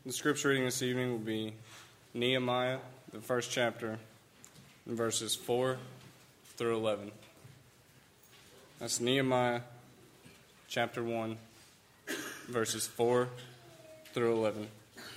The scripture reading this evening will be Nehemiah, the first chapter, verses 4 through 11. That's Nehemiah chapter 1, verses 4 through 11.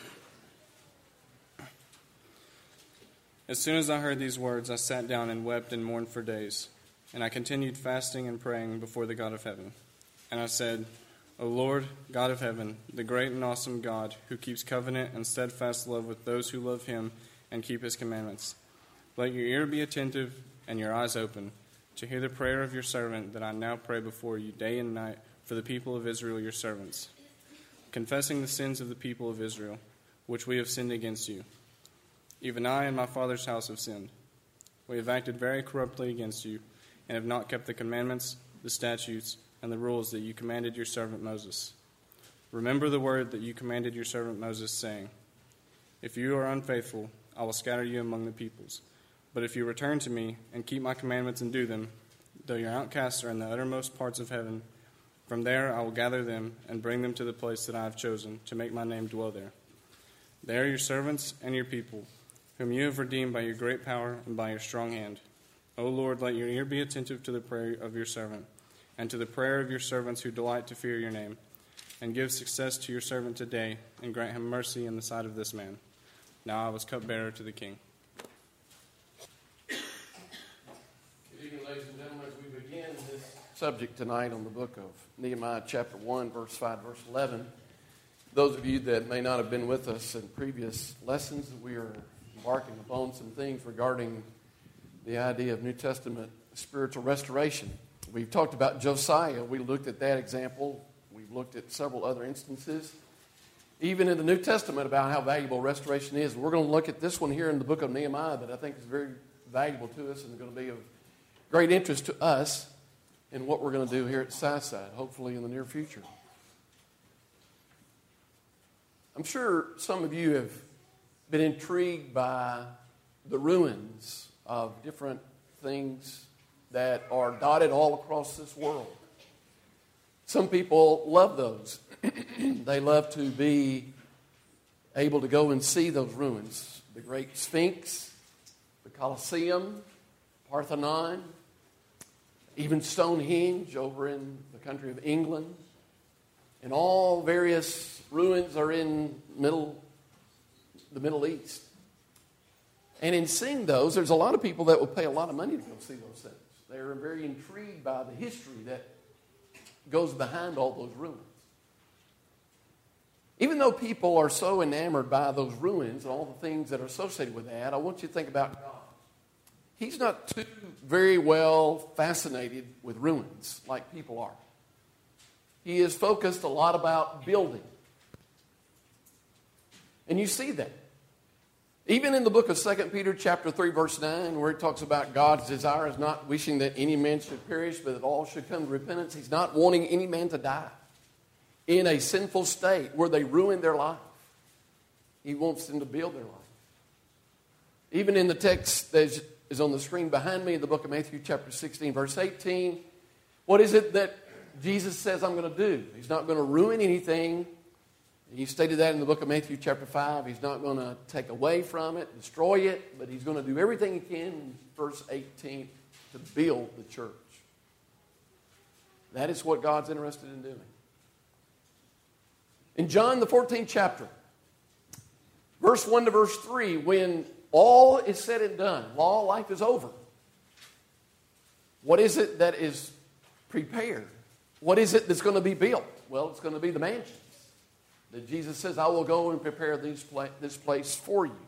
As soon as I heard these words, I sat down and wept and mourned for days. And I continued fasting and praying before the God of heaven. And I said, O Lord, God of heaven, the great and awesome God, who keeps covenant and steadfast love with those who love him and keep his commandments, let your ear be attentive and your eyes open to hear the prayer of your servant that I now pray before you day and night for the people of Israel, your servants, confessing the sins of the people of Israel, which we have sinned against you. Even I and my father's house have sinned. We have acted very corruptly against you, and have not kept the commandments, the statutes, and the rules that you commanded your servant Moses. Remember the word that you commanded your servant Moses, saying, If you are unfaithful, I will scatter you among the peoples. But if you return to me and keep my commandments and do them, though your outcasts are in the uttermost parts of heaven, from there I will gather them and bring them to the place that I have chosen to make my name dwell there. They are your servants and your people, whom you have redeemed by your great power and by your strong hand. O Lord, let your ear be attentive to the prayer of your servant, and to the prayer of your servants who delight to fear your name. And give success to your servant today, and grant him mercy in the sight of this man. Now I was cupbearer to the king. Good evening, ladies and gentlemen. As we begin this subject tonight on the book of Nehemiah, chapter 1, verse 5, verse 11, those of you that may not have been with us in previous lessons, we are embarking upon some things regarding the idea of New Testament spiritual restoration. We've talked about Josiah. We looked at that example. We've looked at several other instances, even in the New Testament, about how valuable restoration is. We're going to look at this one here in the book of Nehemiah that I think is very valuable to us and going to be of great interest to us in what we're going to do here at Southside, hopefully in the near future. I'm sure some of you have been intrigued by the ruins of different things that are dotted all across this world. Some people love those. They love to be able to go and see those ruins. The Great Sphinx, the Colosseum, Parthenon, even Stonehenge over in the country of England. And all various ruins are in the Middle East. And in seeing those, there's a lot of people that will pay a lot of money to go see those things. They're very intrigued by the history that goes behind all those ruins. Even though people are so enamored by those ruins and all the things that are associated with that, I want you to think about God. He's not too very well fascinated with ruins like people are. He is focused a lot about building. And you see that. Even in the book of 2 Peter chapter 3, verse 9, where it talks about God's desire is not wishing that any man should perish, but that all should come to repentance. He's not wanting any man to die in a sinful state where they ruin their life. He wants them to build their life. Even in the text that is on the screen behind me in the book of Matthew chapter 16, verse 18, what is it that Jesus says I'm going to do? He's not going to ruin anything. He stated that in the book of Matthew chapter 5. He's not going to take away from it, destroy it, but he's going to do everything he can in verse 18 to build the church. That is what God's interested in doing. In John, the 14th chapter, verse 1 to verse 3, when all is said and done, all life is over, what is it that is prepared? What is it that's going to be built? Well, it's going to be the mansions. That Jesus says, I will go and prepare this place for you.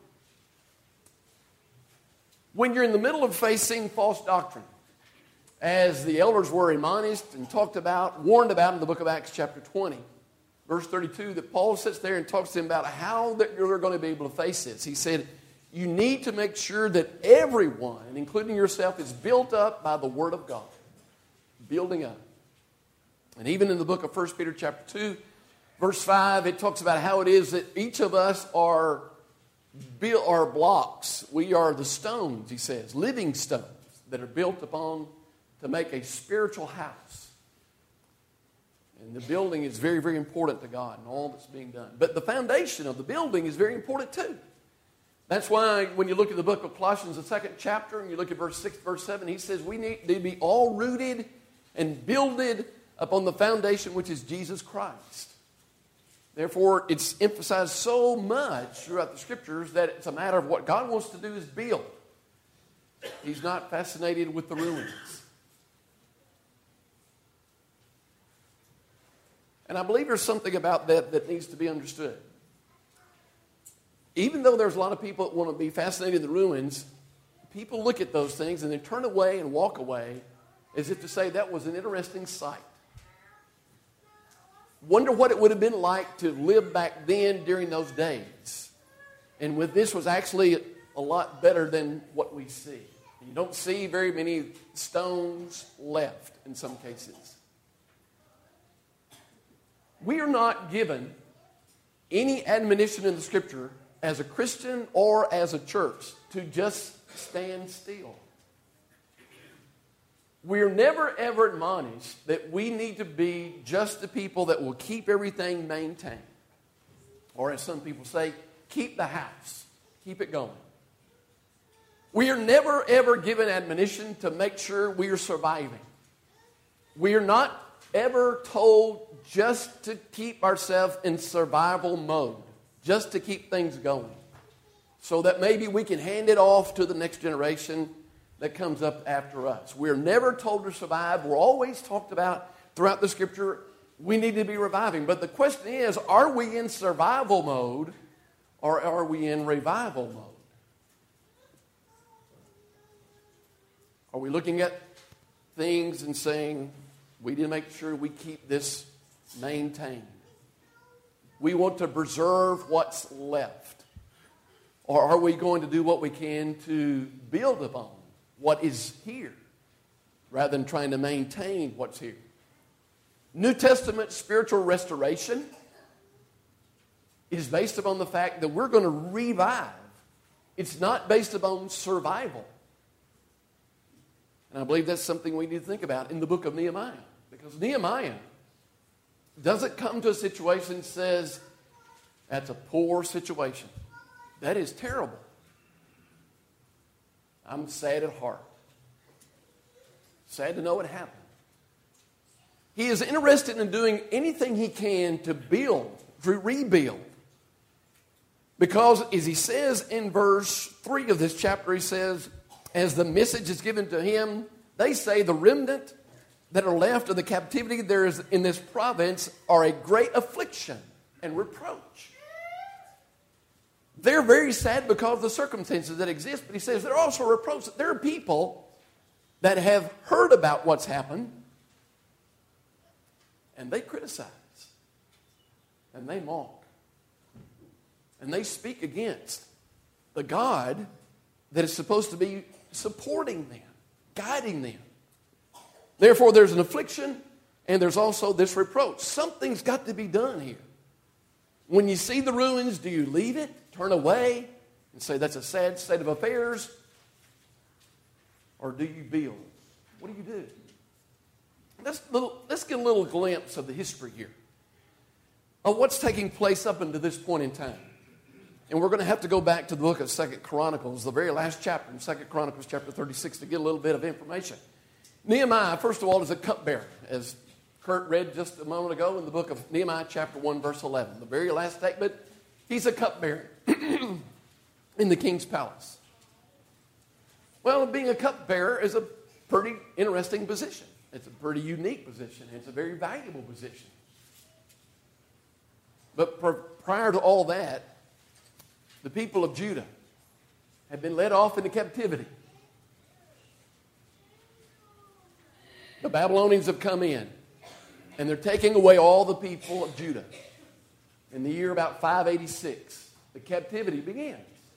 When you're in the middle of facing false doctrine, as the elders were admonished and warned about in the book of Acts chapter 20, verse 32, that Paul sits there and talks to them about how that you're going to be able to face this. He said, you need to make sure that everyone, including yourself, is built up by the word of God. Building up. And even in the book of 1 Peter chapter 2, verse 5, it talks about how it is that each of us are blocks. We are the stones, he says, living stones that are built upon to make a spiritual house. And the building is very, very important to God and all that's being done. But the foundation of the building is very important too. That's why when you look at the book of Colossians, the 2nd chapter, and you look at verse 6, verse 7, he says we need to be all rooted and builded upon the foundation which is Jesus Christ. Therefore, it's emphasized so much throughout the Scriptures that it's a matter of what God wants to do is build. He's not fascinated with the ruins. And I believe there's something about that that needs to be understood. Even though there's a lot of people that want to be fascinated in the ruins, people look at those things and then turn away and walk away as if to say that was an interesting sight. Wonder what it would have been like to live back then during those days. And with this was actually a lot better than what we see. You don't see very many stones left in some cases. We are not given any admonition in the Scripture as a Christian or as a church to just stand still. We're never ever admonished that we need to be just the people that will keep everything maintained. Or as some people say, keep the house. Keep it going. We are never ever given admonition to make sure we are surviving. We are not ever told just to keep ourselves in survival mode. Just to keep things going. So that maybe we can hand it off to the next generation that comes up after us. We're never told to survive. We're always talked about throughout the Scripture, we need to be reviving. But the question is, are we in survival mode or are we in revival mode? Are we looking at things and saying, we need to make sure we keep this maintained? We want to preserve what's left. Or are we going to do what we can to build upon what is here rather than trying to maintain what's here? New Testament spiritual restoration is based upon the fact that we're going to revive. It's not based upon survival. And I believe that's something we need to think about in the book of Nehemiah. Because Nehemiah doesn't come to a situation and says, that's a poor situation. That is terrible. I'm sad at heart. Sad to know it happened. He is interested in doing anything he can to build, to rebuild. Because as he says in verse 3 of this chapter, he says, as the message is given to him, they say the remnant that are left of the captivity there is in this province are a great affliction and reproach. They're very sad because of the circumstances that exist, but he says they're also a reproach. There are people that have heard about what's happened and they criticize and they mock and they speak against the God that is supposed to be supporting them, guiding them. Therefore, there's an affliction and there's also this reproach. Something's got to be done here. When you see the ruins, do you leave it, turn away, and say that's a sad state of affairs? Or do you build? What do you do? Let's get a little glimpse of the history here of what's taking place up until this point in time. And we're going to have to go back to the book of 2 Chronicles, the very last chapter in 2 Chronicles chapter 36 to get a little bit of information. Nehemiah, first of all, is a cupbearer, as Kurt read just a moment ago in the book of Nehemiah chapter 1 verse 11. The very last statement, he's a cupbearer in the king's palace. Well, being a cupbearer is a pretty interesting position. It's a pretty unique position. It's a very valuable position. But prior to all that, the people of Judah had been led off into captivity. The Babylonians have come in, and they're taking away all the people of Judah. In the year about 586, the captivity begins.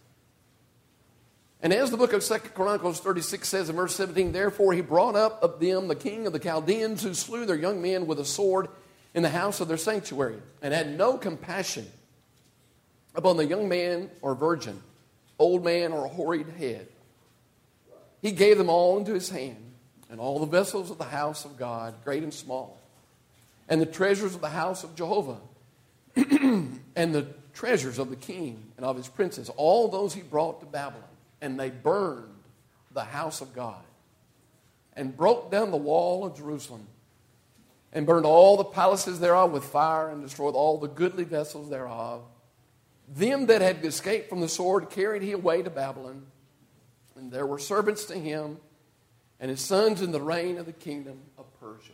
And as the book of 2 Chronicles 36 says in verse 17, therefore he brought up of them the king of the Chaldeans who slew their young men with a sword in the house of their sanctuary, and had no compassion upon the young man or virgin, old man or hoary head. He gave them all into his hand, and all the vessels of the house of God, great and small. and the treasures of the house of Jehovah, and the treasures of the king and of his princes. All those he brought to Babylon, and they burned the house of God, and broke down the wall of Jerusalem, and burned all the palaces thereof with fire, and destroyed all the goodly vessels thereof. Them that had escaped from the sword carried he away to Babylon, and there were servants to him, and his sons in the reign of the kingdom of Persia.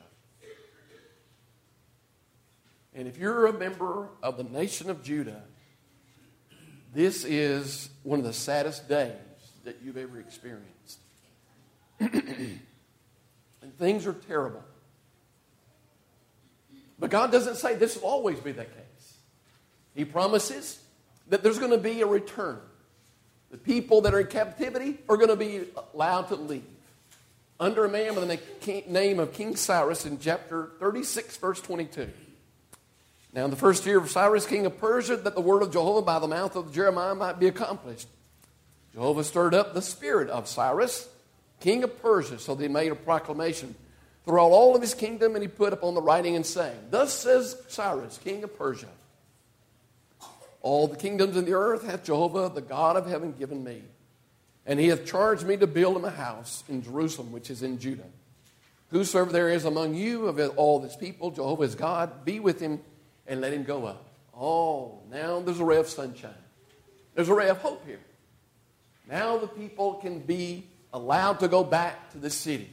And if you're a member of the nation of Judah, this is one of the saddest days that you've ever experienced. And things are terrible. But God doesn't say this will always be that case. He promises that there's going to be a return. The people that are in captivity are going to be allowed to leave. Under a man by the name of King Cyrus in chapter 36, verse 22. Now in the first year of Cyrus, king of Persia, that the word of Jehovah by the mouth of Jeremiah might be accomplished. Jehovah stirred up the spirit of Cyrus, king of Persia, so that he made a proclamation throughout all of his kingdom, and he put upon the writing and saying, Thus says Cyrus, king of Persia, all the kingdoms in the earth hath Jehovah, the God of heaven, given me. And he hath charged me to build him a house in Jerusalem, which is in Judah. Whosoever there is among you of all this people, Jehovah is God, be with him, and let him go up. Oh, now there's a ray of sunshine. There's a ray of hope here. Now the people can be allowed to go back to the city.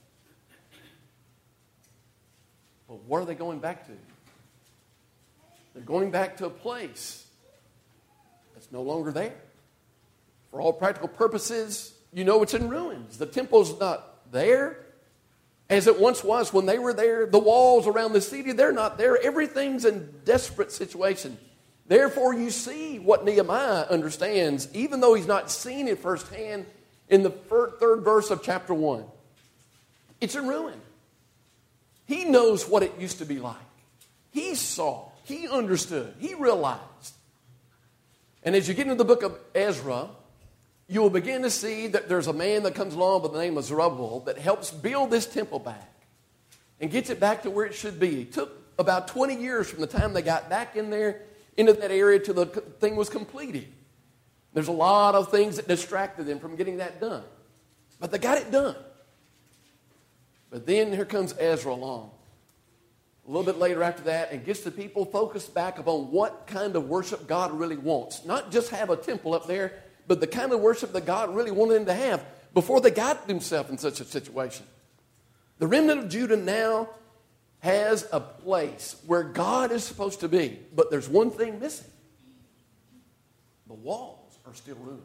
But what are they going back to? They're going back to a place that's no longer there. For all practical purposes, you know it's in ruins. The temple's not there as it once was when they were there. The walls around the city, they're not there. Everything's in desperate situation. Therefore, you see what Nehemiah understands, even though he's not seen it firsthand, in the third verse of chapter 1. It's in ruin. He knows what it used to be like. He saw. He understood. He realized. And as you get into the book of Ezra, you will begin to see that there's a man that comes along by the name of Zerubbabel that helps build this temple back and gets it back to where it should be. It took about 20 years from the time they got back in there into that area till the thing was completed. There's a lot of things that distracted them from getting that done. But they got it done. But then here comes Ezra along a little bit later after that and gets the people focused back upon what kind of worship God really wants. Not just have a temple up there, but the kind of worship that God really wanted them to have before they got themselves in such a situation. The remnant of Judah now has a place where God is supposed to be, but there's one thing missing. The walls are still ruined.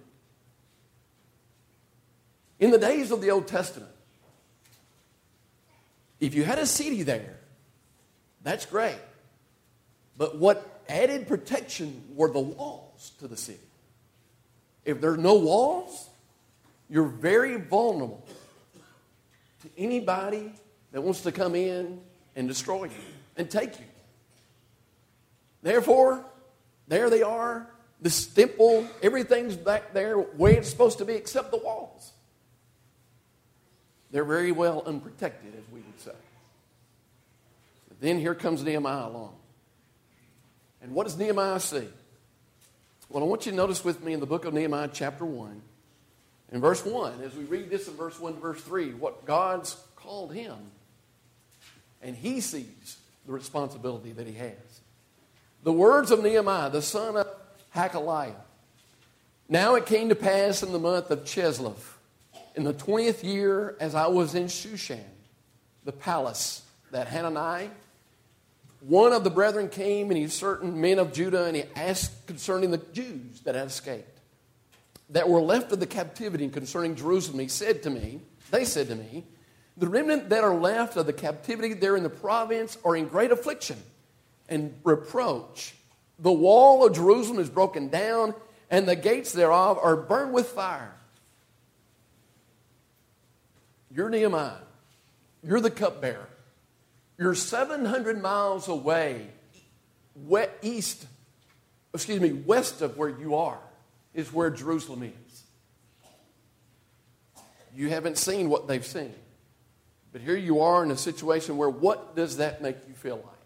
In the days of the Old Testament, if you had a city there, that's great. But what added protection were the walls to the city. If there are no walls, you're very vulnerable to anybody that wants to come in and destroy you and take you. Therefore, there they are, this temple, everything's back there where it's supposed to be except the walls. They're very well unprotected, as we would say. But then here comes Nehemiah along. And what does Nehemiah see? Well, I want you to notice with me in the book of Nehemiah chapter 1, in verse 1, as we read this in verse 1 to verse 3, what God's called him. And he sees the responsibility that he has. The words of Nehemiah, the son of Hakaliah. Now it came to pass in the month of Chislev, in the 20th year, as I was in Shushan, the palace, that Hanani, one of the brethren, came, and he certain men of Judah, and he asked concerning the Jews that had escaped, that were left of the captivity, and concerning Jerusalem. They said to me, the remnant that are left of the captivity there in the province are in great affliction and reproach. The wall of Jerusalem is broken down, and the gates thereof are burned with fire. You're Nehemiah. You're the cupbearer. You're 700 miles away, west of where you are, is where Jerusalem is. You haven't seen what they've seen. But here you are in a situation where what does that make you feel like?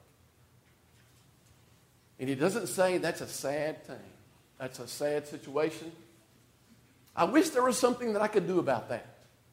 And he doesn't say that's a sad thing. That's a sad situation. I wish there was something that I could do about that.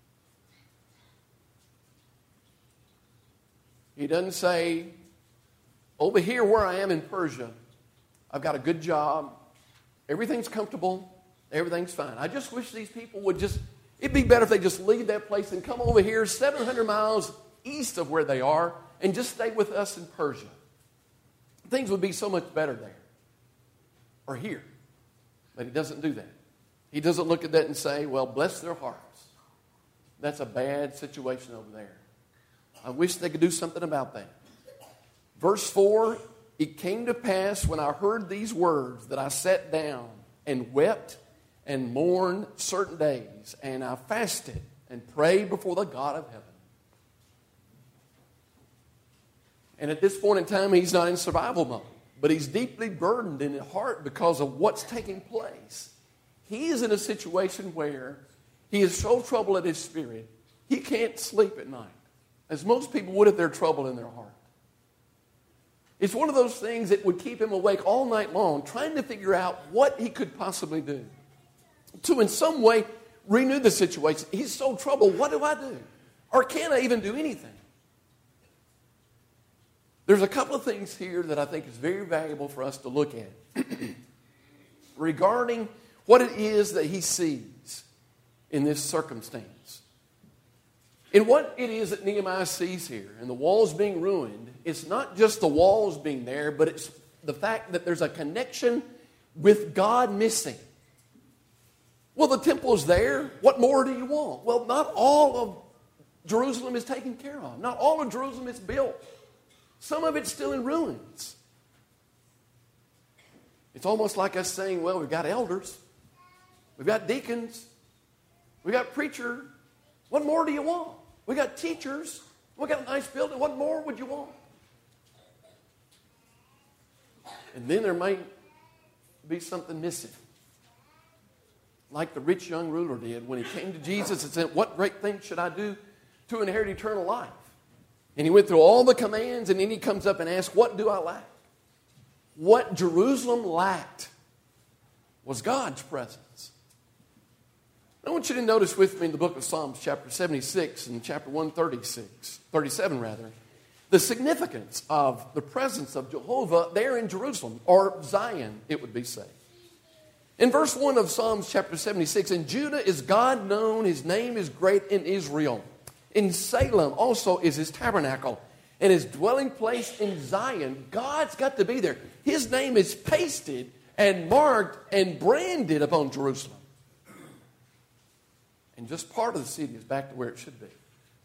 He doesn't say, over here where I am in Persia, I've got a good job. Everything's comfortable. Everything's fine. I just wish these people would it'd be better if they just leave that place and come over here 700 miles east of where they are and just stay with us in Persia. Things would be so much better there. Or here. But he doesn't do that. He doesn't look at that and say, well, bless their hearts. That's a bad situation over there. I wish they could do something about that. Verse 4, it came to pass when I heard these words that I sat down and wept and mourned certain days, and I fasted and prayed before the God of heaven. And at this point in time, he's not in survival mode, but he's deeply burdened in his heart because of what's taking place. He is in a situation where he is so troubled in his spirit, he can't sleep at night, as most people would if they're troubled in their heart. It's one of those things that would keep him awake all night long, trying to figure out what he could possibly do to in some way renew the situation. He's so troubled, what do I do? Or can I even do anything? There's a couple of things here that I think is very valuable for us to look at regarding what it is that he sees in this circumstance. And what it is that Nehemiah sees here, and the walls being ruined, it's not just the walls being there, but it's the fact that there's a connection with God missing. Well, the temple is there. What more do you want? Well, not all of Jerusalem is taken care of. Not all of Jerusalem is built. Some of it's still in ruins. It's almost like us saying, well, we've got elders. We've got deacons. We've got preachers. What more do you want? We got teachers. We got a nice building. What more would you want? And then there might be something missing. Like the rich young ruler did when he came to Jesus and said, what great thing should I do to inherit eternal life? And he went through all the commands, and then he comes up and asks, what do I lack? What Jerusalem lacked was God's presence. I want you to notice with me in the book of Psalms, chapter 76 and chapter 37 rather, the significance of the presence of Jehovah there in Jerusalem, or Zion, it would be said. In verse 1 of Psalms chapter 76, in Judah is God known, his name is great in Israel. In Salem also is his tabernacle, and his dwelling place in Zion. God's got to be there. His name is pasted and marked and branded upon Jerusalem. And just part of the city is back to where it should be.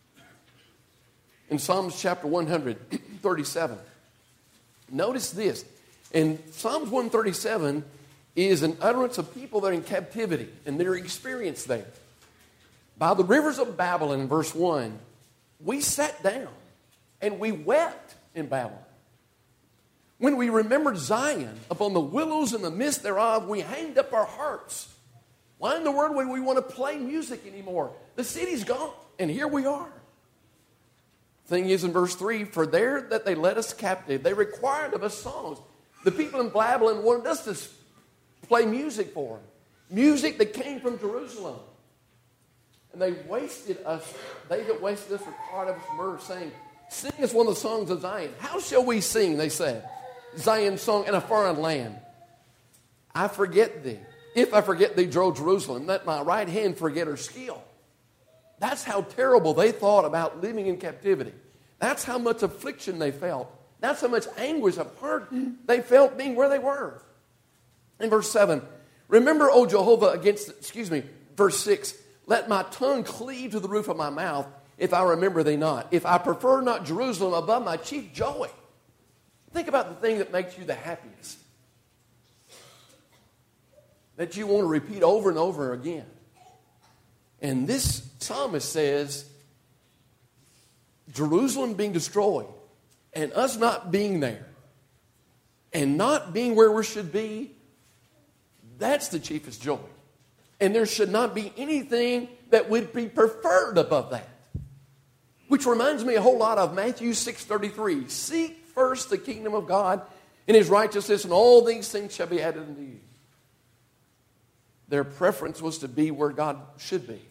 In Psalms chapter 137, notice this. In Psalms 137 is an utterance of people that are in captivity and their experience there. By the rivers of Babylon, in verse 1, we sat down and we wept in Babylon. When we remembered Zion, upon the willows in the midst thereof, we hanged up our hearts. Why in the world would we want to play music anymore? The city's gone, and here we are. Thing is, in verse 3, for there that they led us captive, they required of us songs. The people in Babylon wanted us to play music for them. Music that came from Jerusalem. And they wasted us. They that wasted us required of us murder, saying, sing us one of the songs of Zion. How shall we sing, they said, Zion's song in a foreign land? I forget thee. If I forget thee, O Jerusalem, let my right hand forget her skill. That's how terrible they thought about living in captivity. That's how much affliction they felt. That's how much anguish of heart they felt being where they were. In verse 7, remember, O Jehovah, verse 6, let my tongue cleave to the roof of my mouth if I remember thee not. If I prefer not Jerusalem above my chief joy. Think about the thing that makes you the happiest. That you want to repeat over and over again. And this psalmist says, Jerusalem being destroyed and us not being there and not being where we should be, that's the chiefest joy. And there should not be anything that would be preferred above that. Which reminds me a whole lot of Matthew 6:33. Seek first the kingdom of God in His righteousness, and all these things shall be added unto you. Their preference was to be where God should be.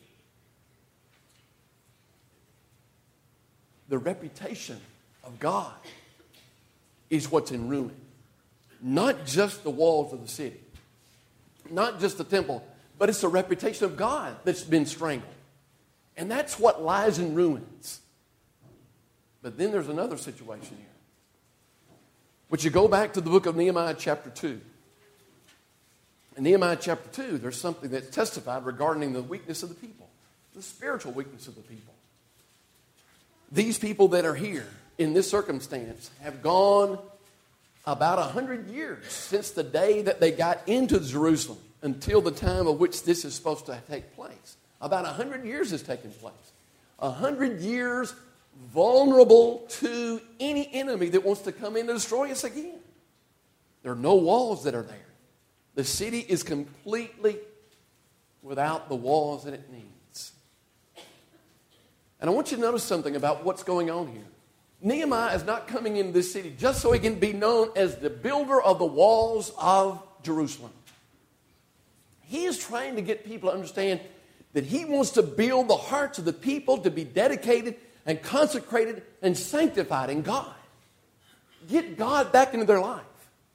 The reputation of God is what's in ruin. Not just the walls of the city, not just the temple, but it's the reputation of God that's been strangled. And that's what lies in ruins. But then there's another situation here. Would you go back to the book of Nehemiah chapter 2? In Nehemiah chapter 2, there's something that's testified regarding the weakness of the people, the spiritual weakness of the people. These people that are here in this circumstance have gone about 100 years since the day that they got into Jerusalem until the time of which this is supposed to take place. About 100 years has taken place. 100 years vulnerable to any enemy that wants to come in to destroy us again. There are no walls that are there. The city is completely without the walls that it needs. And I want you to notice something about what's going on here. Nehemiah is not coming into this city just so he can be known as the builder of the walls of Jerusalem. He is trying to get people to understand that he wants to build the hearts of the people to be dedicated and consecrated and sanctified in God. Get God back into their life.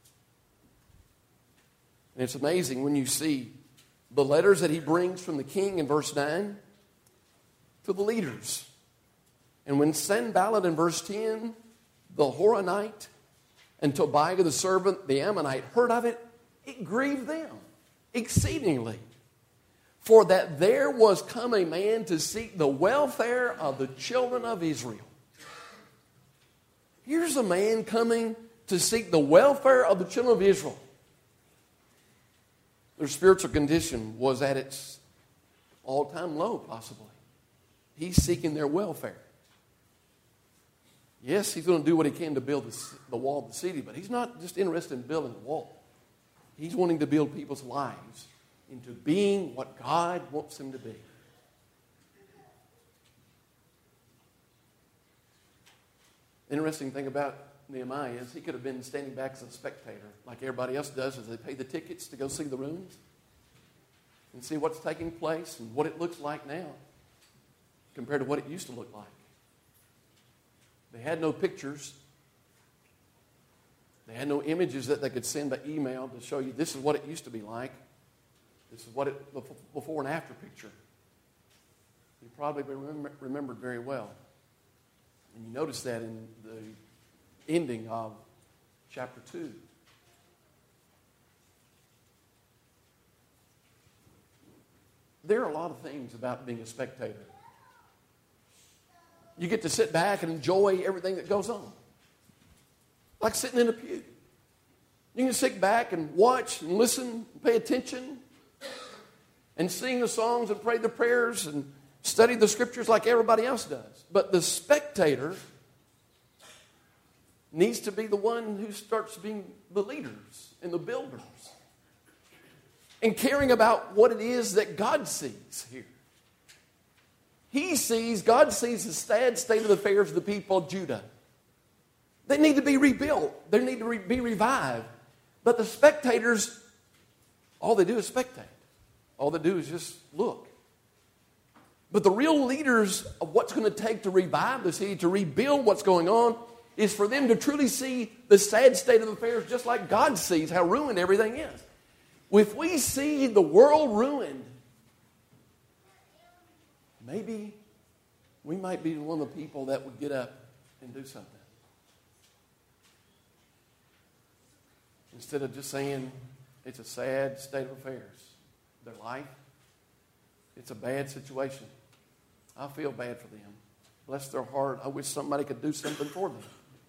And it's amazing when you see the letters that he brings from the king in verse 9 to the leaders. And when Sanballat in verse 10, the Horonite, and Tobiah the servant, the Ammonite, heard of it, it grieved them exceedingly. For that there was come a man to seek the welfare of the children of Israel. Here's a man coming to seek the welfare of the children of Israel. Their spiritual condition was at its all-time low, possibly. He's seeking their welfare. Yes, he's going to do what he can to build the wall of the city, but he's not just interested in building the wall. He's wanting to build people's lives into being what God wants them to be. Interesting thing about Nehemiah is he could have been standing back as a spectator like everybody else does as they pay the tickets to go see the ruins and see what's taking place and what it looks like now compared to what it used to look like. They had no pictures. They had no images that they could send by email to show you this is what it used to be like. This is what it before and after picture. You probably remembered very well. And you notice that in the ending of chapter 2. There are a lot of things about being a spectator. You get to sit back and enjoy everything that goes on. Like sitting in a pew. You can sit back and watch and listen and pay attention and sing the songs and pray the prayers and study the scriptures like everybody else does. But the spectator needs to be the one who starts being the leaders and the builders and caring about what it is that God sees here. God sees the sad state of the affairs of the people of Judah. They need to be rebuilt. They need to be revived. But the spectators, all they do is spectate. All they do is just look. But the real leaders of what's going to take to revive the city, to rebuild what's going on, is for them to truly see the sad state of affairs just like God sees how ruined everything is. If we see the world ruined, maybe we might be one of the people that would get up and do something. Instead of just saying it's a sad state of affairs. Their life, it's a bad situation. I feel bad for them. Bless their heart. I wish somebody could do something for them.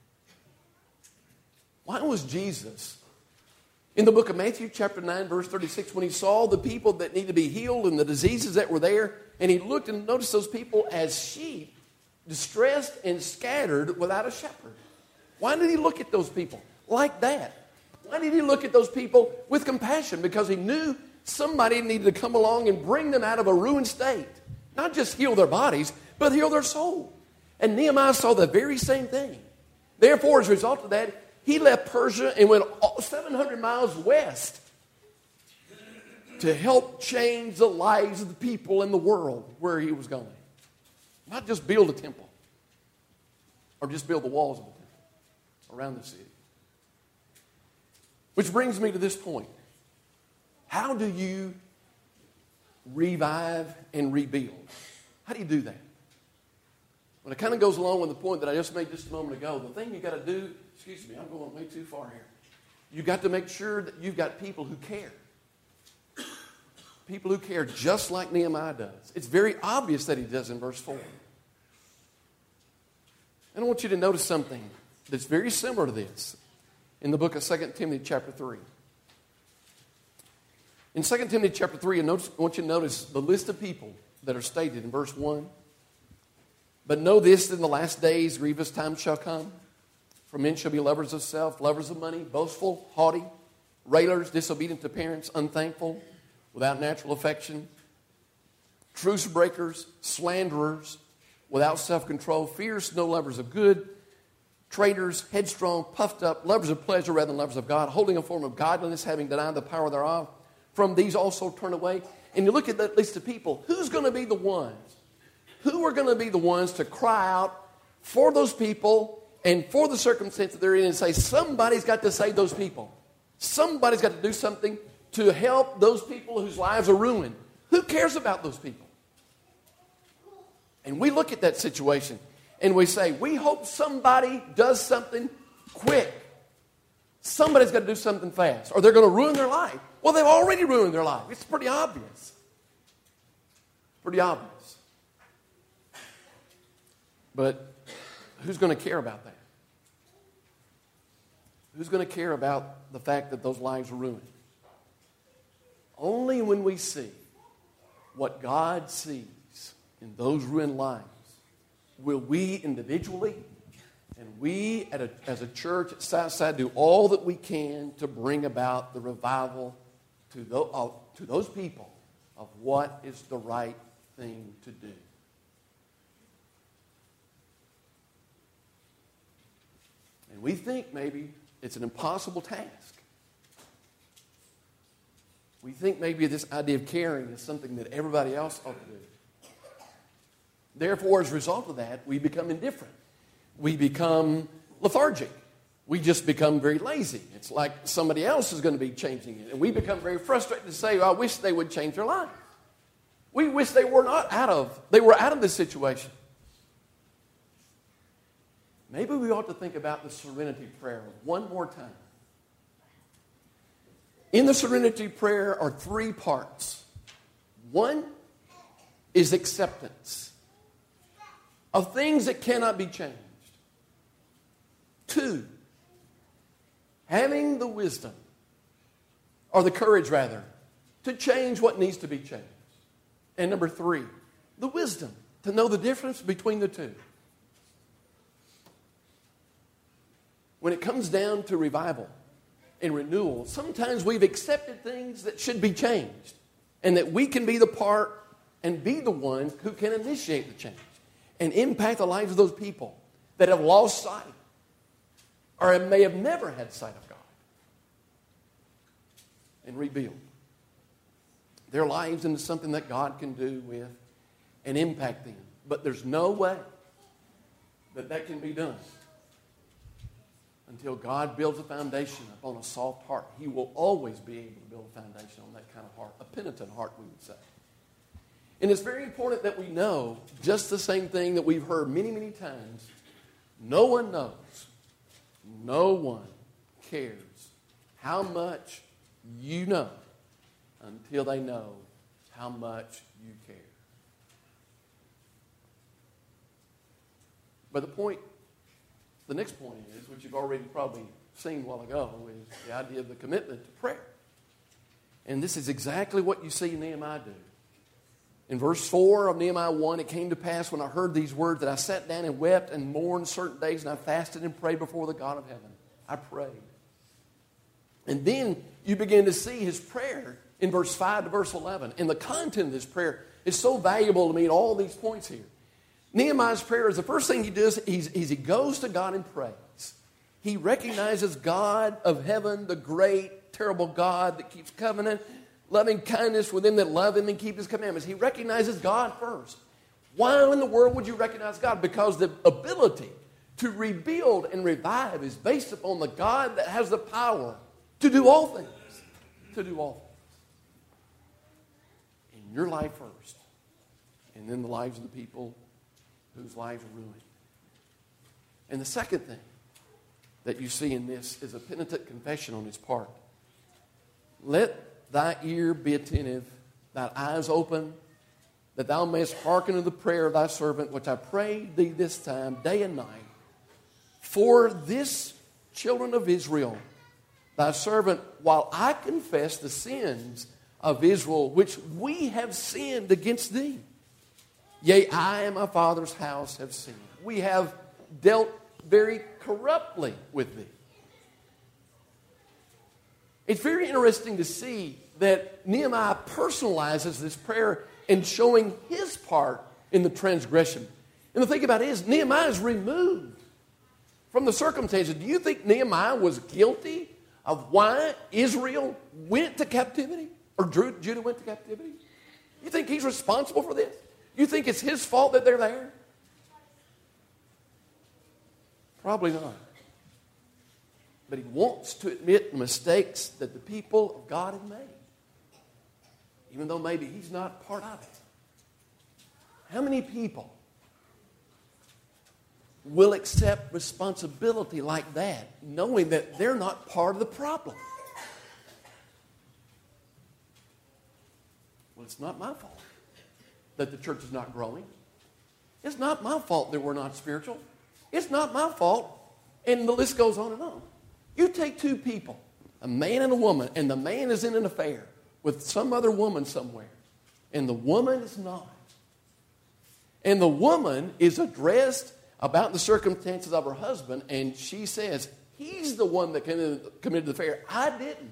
Why was Jesus, in the book of Matthew chapter 9, verse 36, when he saw the people that need to be healed and the diseases that were there, and he looked and noticed those people as sheep, distressed and scattered without a shepherd? Why did he look at those people like that? Why did he look at those people with compassion? Because he knew somebody needed to come along and bring them out of a ruined state. Not just heal their bodies, but heal their soul. And Nehemiah saw the very same thing. Therefore, as a result of that, He left Persia and went 700 miles west to help change the lives of the people in the world where he was going. Not just build a temple or just build the walls of the temple around the city. Which brings me to this point. How do you revive and rebuild? How do you do that? Well, it kind of goes along with the point that I just made just a moment ago. The thing you got to do, excuse me, I'm going way too far here. You've got to make sure that you've got people who care. People who care just like Nehemiah does. It's very obvious that he does in verse 4. And I want you to notice something that's very similar to this in the book of 2 Timothy chapter 3. In 2 Timothy chapter 3, I want you to notice the list of people that are stated in verse 1. But know this, that in the last days grievous times shall come. For men shall be lovers of self, lovers of money, boastful, haughty, railers, disobedient to parents, unthankful, without natural affection, truce breakers, slanderers, without self-control, fierce, no lovers of good, traitors, headstrong, puffed up, lovers of pleasure rather than lovers of God, holding a form of godliness, having denied the power thereof. From these also turn away. And you look at that list of people, who's going to be the ones? Who are going to be the ones to cry out for those people and for the circumstance that they're in and say, somebody's got to save those people. Somebody's got to do something to help those people whose lives are ruined. Who cares about those people? And we look at that situation and we say, we hope somebody does something quick. Somebody's got to do something fast or they're going to ruin their life. Well, they've already ruined their life. It's pretty obvious. Pretty obvious. But who's going to care about that? Who's going to care about the fact that those lives are ruined? Only when we see what God sees in those ruined lives will we individually and we as a church at Southside do all that we can to bring about the revival to those people of what is the right thing to do. And we think maybe it's an impossible task. We think maybe this idea of caring is something that everybody else ought to do. Therefore, as a result of that, we become indifferent. We become lethargic. We just become very lazy. It's like somebody else is going to be changing it. And we become very frustrated to say, I wish they would change their life. We wish they were out of this situation. Maybe we ought to think about the serenity prayer one more time. In the serenity prayer are 3 parts. One is acceptance of things that cannot be changed. 2, having the wisdom, or the courage rather, to change what needs to be changed. And number 3, the wisdom to know the difference between the two. When it comes down to revival and renewal, sometimes we've accepted things that should be changed and that we can be the part and be the ones who can initiate the change and impact the lives of those people that have lost sight or may have never had sight of God and rebuild their lives into something that God can do with and impact them. But there's no way that can be done until God builds a foundation upon a soft heart. He will always be able to build a foundation on that kind of heart, a penitent heart, we would say. And it's very important that we know just the same thing that we've heard many, many times. No one knows, no one cares how much you know until they know how much you care. But the next point is, which you've already probably seen a while ago, is the idea of the commitment to prayer. And this is exactly what you see Nehemiah do. In verse 4 of Nehemiah 1, it came to pass when I heard these words that I sat down and wept and mourned certain days, and I fasted and prayed before the God of heaven. I prayed. And then you begin to see his prayer in verse 5 to verse 11. And the content of this prayer is so valuable to me at all these points here. Nehemiah's prayer is the first thing he does is he goes to God in praise. He recognizes God of heaven, the great, terrible God that keeps covenant, loving kindness with them that love Him and keep His commandments. He recognizes God first. Why in the world would you recognize God? Because the ability to rebuild and revive is based upon the God that has the power to do all things. To do all things. In your life first. And then the lives of the people whose lives are ruined. And the second thing that you see in this is a penitent confession on his part. Let thy ear be attentive, thy eyes open, that thou mayest hearken to the prayer of thy servant, which I pray thee this time, day and night. For this children of Israel, thy servant, while I confess the sins of Israel, which we have sinned against thee. Yea, I and my father's house have sinned. We have dealt very corruptly with thee. It's very interesting to see that Nehemiah personalizes this prayer in showing his part in the transgression. And the thing about it is, Nehemiah is removed from the circumstances. Do you think Nehemiah was guilty of why Israel went to captivity? Or Judah went to captivity? You think he's responsible for this? You think it's his fault that they're there? Probably not. But he wants to admit the mistakes that the people of God have made. Even though maybe he's not part of it. How many people will accept responsibility like that, knowing that they're not part of the problem? Well, it's not my fault that the church is not growing. It's not my fault that we're not spiritual. It's not my fault. And the list goes on and on. You take two people, a man and a woman, and the man is in an affair with some other woman somewhere, and the woman is not. And the woman is addressed about the circumstances of her husband, and she says, he's the one that committed the affair. I didn't.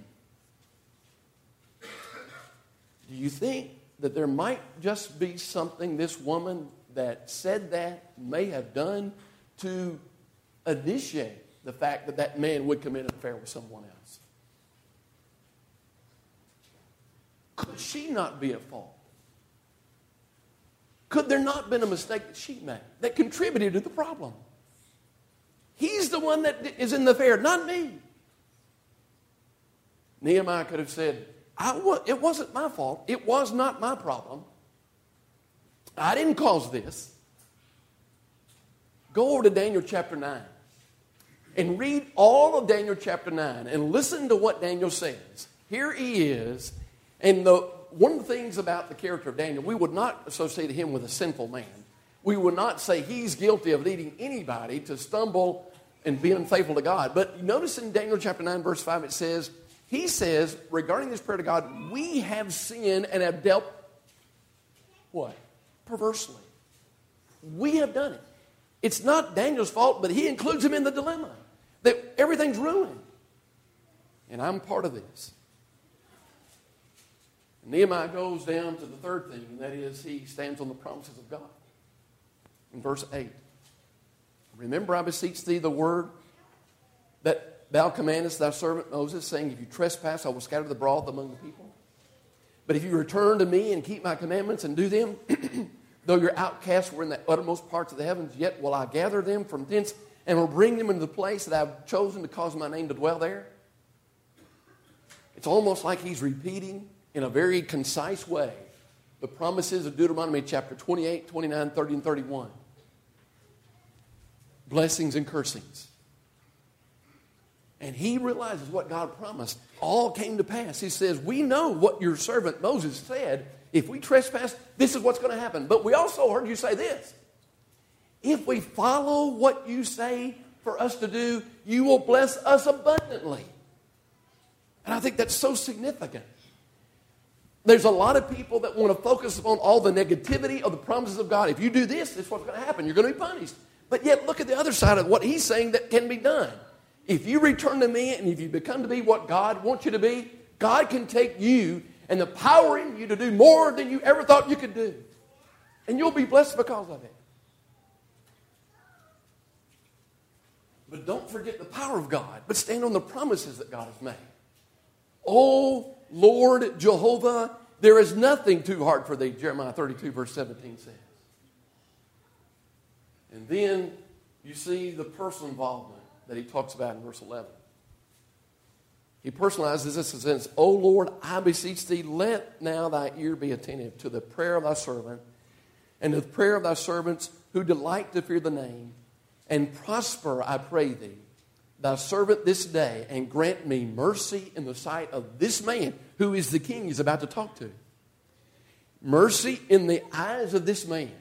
Do you think that there might just be something this woman that said that may have done to initiate the fact that that man would commit an affair with someone else? Could she not be at fault? Could there not have been a mistake that she made that contributed to the problem? He's the one that is in the affair, not me. Nehemiah could have said, it wasn't my fault. It was not my problem. I didn't cause this. Go over to Daniel chapter 9 and read all of Daniel chapter 9 and listen to what Daniel says. Here he is, and one of the things about the character of Daniel, we would not associate him with a sinful man. We would not say he's guilty of leading anybody to stumble and be unfaithful to God. But notice in Daniel chapter 9, verse 5, he says, regarding this prayer to God, we have sinned and have dealt, what? Perversely. We have done it. It's not Daniel's fault, but he includes him in the dilemma. That everything's ruined. And I'm part of this. And Nehemiah goes down to the third thing, and that is he stands on the promises of God. In verse 8, remember, I beseech thee the word that thou commandest thy servant Moses, saying, if you trespass, I will scatter the broth among the people. But if you return to me and keep my commandments and do them, though your outcasts were in the uttermost parts of the heavens, yet will I gather them from thence and will bring them into the place that I have chosen to cause my name to dwell there. It's almost like he's repeating in a very concise way the promises of Deuteronomy chapter 28, 29, 30, and 31. Blessings and cursings. And he realizes what God promised all came to pass. He says, we know what your servant Moses said. If we trespass, this is what's going to happen. But we also heard you say this. If we follow what you say for us to do, you will bless us abundantly. And I think that's so significant. There's a lot of people that want to focus on all the negativity of the promises of God. If you do this, this is what's going to happen. You're going to be punished. But yet look at the other side of what he's saying that can be done. If you return to me and if you become to be what God wants you to be, God can take you and the power in you to do more than you ever thought you could do. And you'll be blessed because of it. But don't forget the power of God, but stand on the promises that God has made. O Lord Jehovah, there is nothing too hard for thee, Jeremiah 32, verse 17 says. And then you see the personal involvement that he talks about in verse 11. He personalizes this and says, O Lord, I beseech thee, let now thy ear be attentive to the prayer of thy servant and to the prayer of thy servants who delight to fear the name, and prosper, I pray thee, thy servant this day, and grant me mercy in the sight of this man who is the king he's about to talk to. Mercy in the eyes of this man.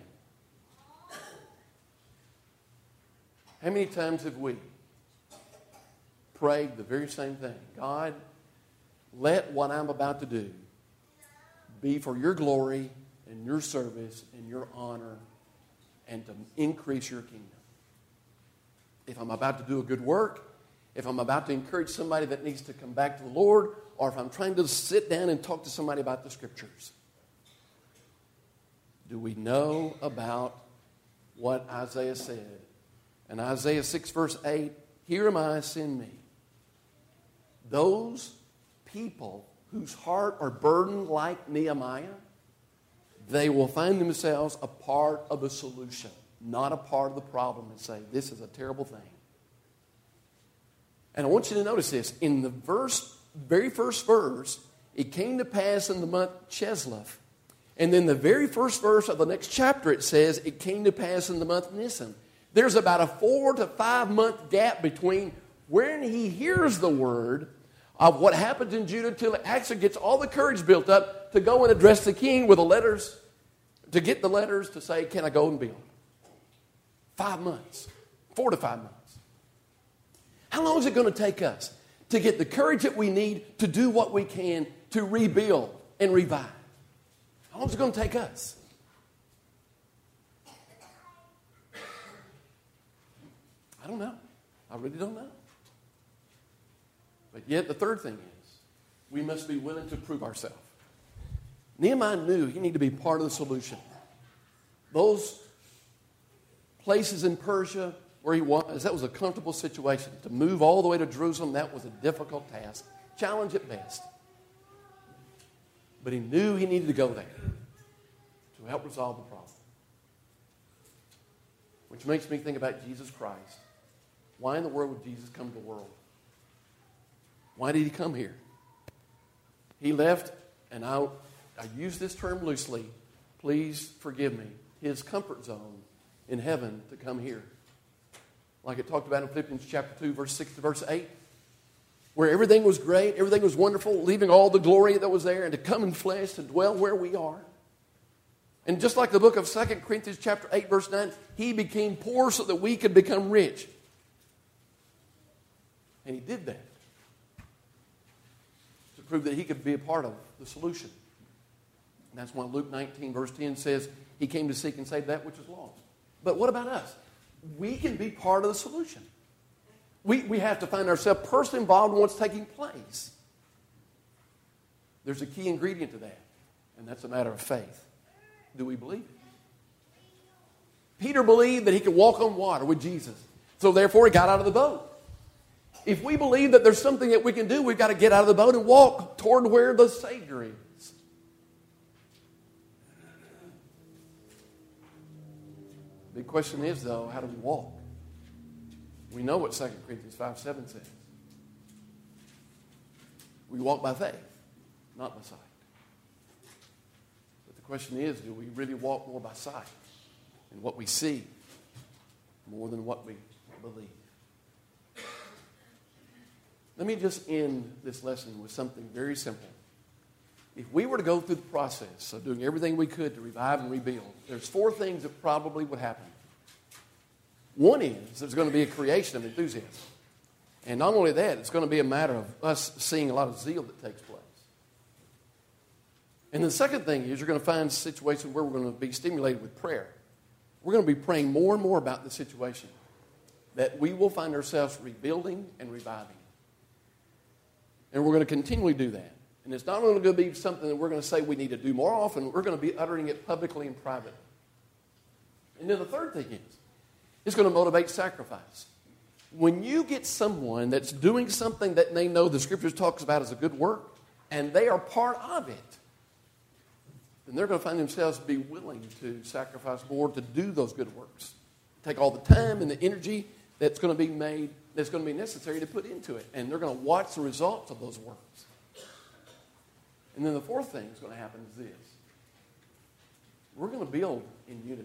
How many times have we prayed the very same thing? God, let what I'm about to do be for your glory and your service and your honor and to increase your kingdom. If I'm about to do a good work, if I'm about to encourage somebody that needs to come back to the Lord, or if I'm trying to sit down and talk to somebody about the Scriptures, do we know about what Isaiah said? In Isaiah 6, verse 8, here am I, send me. Those people whose heart are burdened like Nehemiah, they will find themselves a part of the solution, not a part of the problem, and say, this is a terrible thing. And I want you to notice this. In the very first verse, it came to pass in the month Chislev. And then the very first verse of the next chapter, it says, it came to pass in the month Nisan. There's about a 4 to 5 month gap between when he hears the word of what happens in Judah till it actually gets all the courage built up to go and address the king with the letters, to get the letters to say, can I go and build? 5 months, 4 to 5 months. How long is it going to take us to get the courage that we need to do what we can to rebuild and revive? How long is it going to take us? I don't know. I really don't know. But yet the third thing is, we must be willing to prove ourselves. Nehemiah knew he needed to be part of the solution. Those places in Persia where he was, that was a comfortable situation. To move all the way to Jerusalem, that was a difficult task. Challenge at best. But he knew he needed to go there to help resolve the problem. Which makes me think about Jesus Christ. Why in the world would Jesus come to the world? Why did he come here? He left, and I use this term loosely, please forgive me, his comfort zone in heaven to come here. Like it talked about in Philippians chapter 2, verse 6 to verse 8, where everything was great, everything was wonderful, leaving all the glory that was there, and to come in flesh, to dwell where we are. And just like the book of 2 Corinthians chapter 8, verse 9, he became poor so that we could become rich. And he did that to prove that he could be a part of the solution. And that's why Luke 19, verse 10 says, he came to seek and save that which is lost. But what about us? We can be part of the solution. We have to find ourselves personally involved in what's taking place. There's a key ingredient to that, and that's a matter of faith. Do we believe it? Peter believed that he could walk on water with Jesus. So therefore he got out of the boat. If we believe that there's something that we can do, we've got to get out of the boat and walk toward where the Savior is. The big question is, though, how do we walk? We know what 2 Corinthians 5:7 says. We walk by faith, not by sight. But the question is, do we really walk more by sight and what we see more than what we believe? Let me just end this lesson with something very simple. If we were to go through the process of doing everything we could to revive and rebuild, there's 4 things that probably would happen. One is there's going to be a creation of enthusiasm. And not only that, it's going to be a matter of us seeing a lot of zeal that takes place. And the second thing is you're going to find a situation where we're going to be stimulated with prayer. We're going to be praying more and more about the situation, that we will find ourselves rebuilding and reviving. And we're going to continually do that. And it's not only going to be something that we're going to say we need to do more often, we're going to be uttering it publicly and privately. And then the third thing is, it's going to motivate sacrifice. when you get someone that's doing something that they know the Scriptures talks about as a good work, and they are part of it, then they're going to find themselves be willing to sacrifice more to do those good works. Take all the time and the energy that's going to be made, that's going to be necessary to put into it. And they're going to watch the results of those works. And then the fourth thing that's going to happen is this. We're going to build in unity.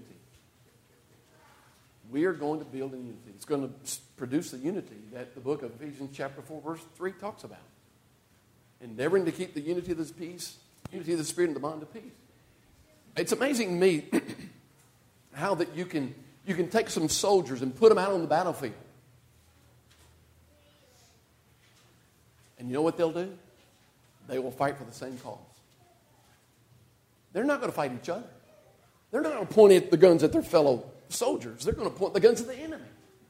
We are going to build in unity. It's going to produce the unity that the book of Ephesians chapter 4, verse 3 talks about. Endeavoring to keep the unity of this peace, unity of the Spirit and the bond of peace. It's amazing to me how that you can take some soldiers and put them out on the battlefield. And you know what they'll do? They will fight for the same cause. They're not going to fight each other. They're not going to point the guns at their fellow soldiers. They're going to point the guns at the enemy.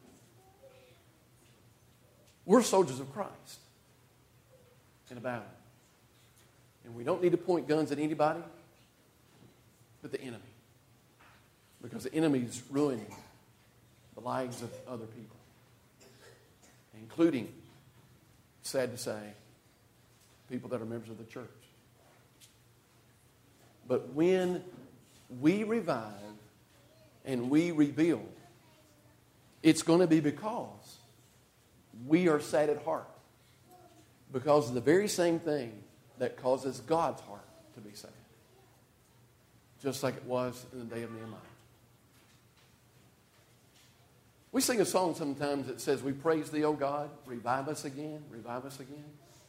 We're soldiers of Christ in a battle. And we don't need to point guns at anybody but the enemy. Because the enemy is ruining the lives of other people. Including, sad to say, people that are members of the church. But when we revive and we rebuild, it's going to be because we are sad at heart. Because of the very same thing that causes God's heart to be sad. Just like it was in the day of Nehemiah. We sing a song sometimes that says, we praise thee, O God, revive us again, revive us again.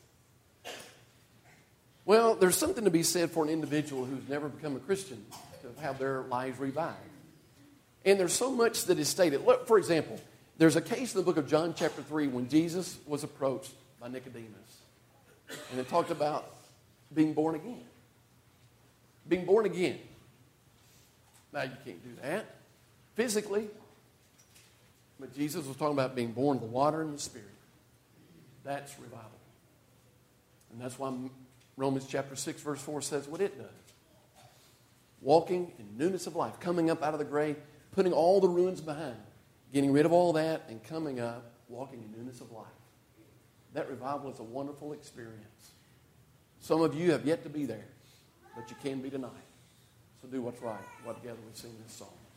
Well, there's something to be said for an individual who's never become a Christian to have their lives revived. And there's so much that is stated. Look, for example, there's a case in the book of John chapter 3 when Jesus was approached by Nicodemus. And it talked about being born again. Being born again. Now, you can't do that physically. But Jesus was talking about being born of the water and the Spirit. That's revival. And that's why Romans chapter 6 verse 4 says what it does. Walking in newness of life. Coming up out of the grave. Putting all the ruins behind. Getting rid of all that and coming up. Walking in newness of life. That revival is a wonderful experience. Some of you have yet to be there. But you can be tonight. So do what's right. While together we sing this song.